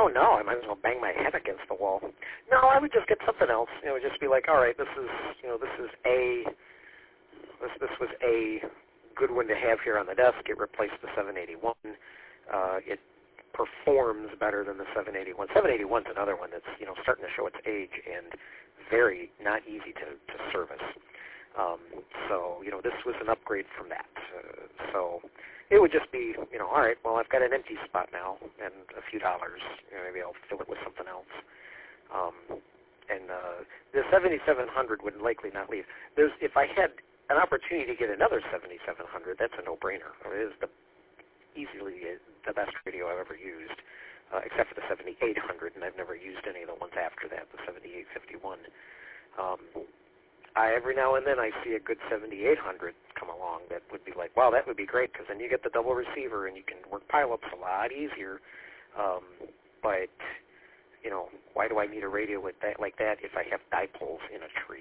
oh no, I might as well bang my head against the wall. No, I would just get something else. It would just be like, all right, this was a good one to have here on the desk. It replaced the 781. It performs better than the 781. 781 is another one that's starting to show its age and very not easy to service. So this was an upgrade from that. So it would just be all right. Well, I've got an empty spot now and a few dollars. Maybe I'll fill it with something else. And the 7700 would likely not leave. If I had an opportunity to get another 7700, that's a no-brainer. It is easily the best radio I've ever used, except for the 7800, and I've never used any of the ones after that, the 7851. Every now and then I see a good 7800 come along that would be like, wow, that would be great, because then you get the double receiver and you can work pileups a lot easier. But why do I need a radio with that like that if I have dipoles in a tree?